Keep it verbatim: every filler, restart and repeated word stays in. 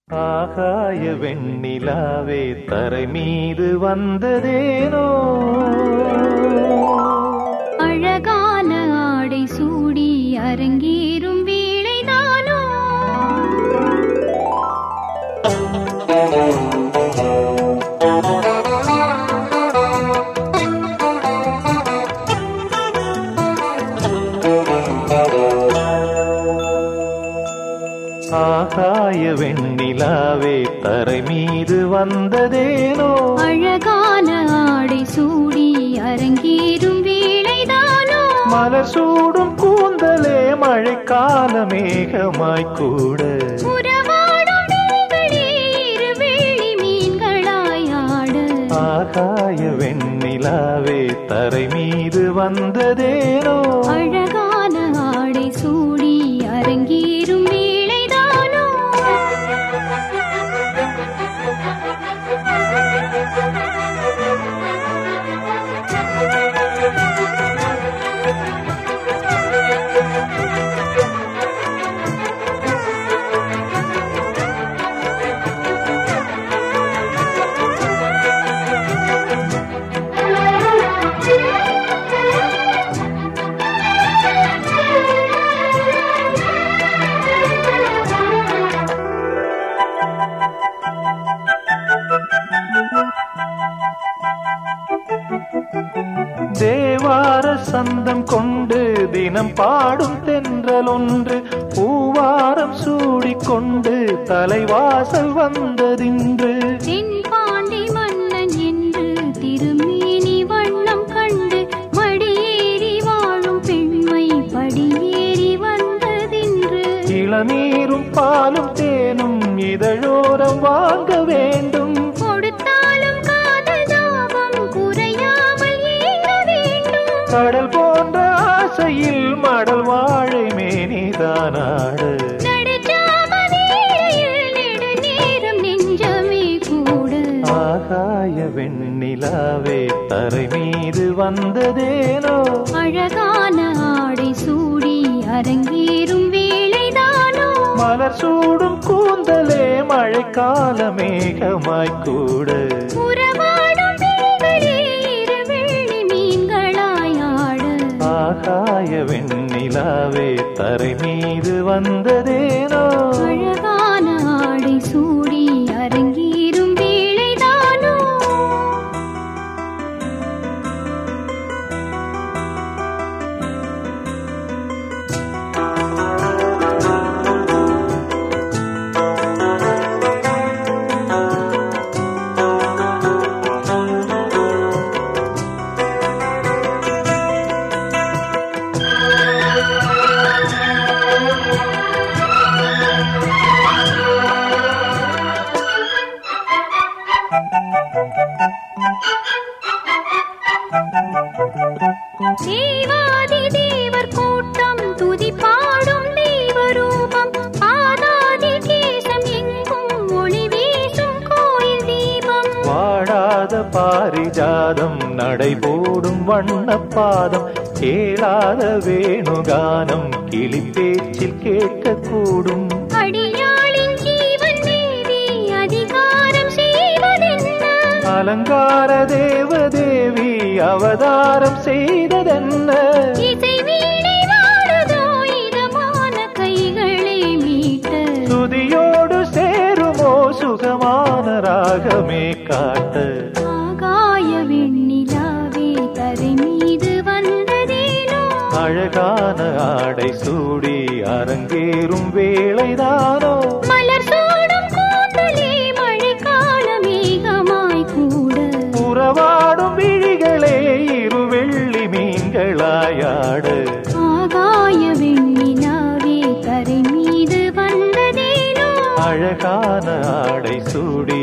ஆகாய வெண்ணிலாவே தரை மீது வந்ததேனோ அழகான ஆடை சூடி அரங்கேறும் வேளைதானோ ஆகாய வெண்ணிலாவே தரை மீது வந்ததேனோ அழகான ஆடை சூடி அரங்கேறும் வேளைதானோ மலர் சூடும் கூந்தலே மழைக்கால மேகமாய் கூட உறவாடும் நீங்களே இரு வெள்ளி மீன்களாய் ஆட ஆகாய வெண்ணிலாவே தரை மீது வந்ததேனோ அழகான ஆடை சூடி அரங்கேறும் வேளைதானோ தேவார சந்தம் கொண்டு தினம் பாடும் தென்றல் ஒன்று பூவாரம் சூடிக்கொண்டு தலைவாசல் வந்ததின்று தென்பாண்டி மன்னன் என்று திருமேனி வண்ணம் கண்டு மடியேறி வாழும் பெண்மை படியேறி வந்ததின்று இளநீரும் பாலும் தேனும் இதழோரம் வாங்க வேண்டும் கொடுத்தாலும் காதல் தாபம் குறையாமல் ஏங்க வேண்டும் கடல் போன்ற ஆசையில் மடல் வாழை மேனிதானாடு நடுச்சாம வேளையில் நெடுநேரம் நெஞ்சமே கூட ஆகாய வெண்ணிலாவே தரை மீது வந்ததேனோ அழகான ஆடை சூடி அரங்கேறும் வேளைதானோ மலர் சூடும் கூந்தலே மழைக்கால மேகமாய் கூட உறவாடும் நீங்களே இரு வெள்ளி மீன்களாய் ஆட ஆகாய வெண்ணிலாவே தரை மீது வந்ததேனோ அழகான ஆடை சூடி அரங்கேறும் வேளைதானோ தேவாதி தேவர் கூட்டம் துதி பாடும் தெய்வரூபம் பாதாதி கேசம் எங்கும் ஒளி வீசும் கோயில் தீபம் வாடாத பாரிஜாதம் நடைபோடும் வண்ணப்பாதம் கேளாத வேணுகானம் கிளி பேச்சில் கேட்கக்கூடும் அடியாளின் ஜீவன் மீதி அதிகாரம் செய்வதென்ன அலங்கார தேவதேவி அவதாரம் செய்ததென்ன இசை வீணை வாழுதோ இதமான கைகளை மீட்ட துதியோடு சேருமோ சுகமான ராகமே காட்ட ஆகாய வெண்ணிலாவே தரை மீது வந்ததேனோ அழகான ஆடை சூடி அரங்கேறும் வேளைதானோ மலர் சூடும் கூந்தலே மழைக்கால மேகமாய் கூட உறவாடும் விழிகளே இரு வெள்ளி மீன்களாயாடு ஆகாய வெண்ணிலாவே தரை மீது வந்ததேனோ அழகான ஆடை சூடி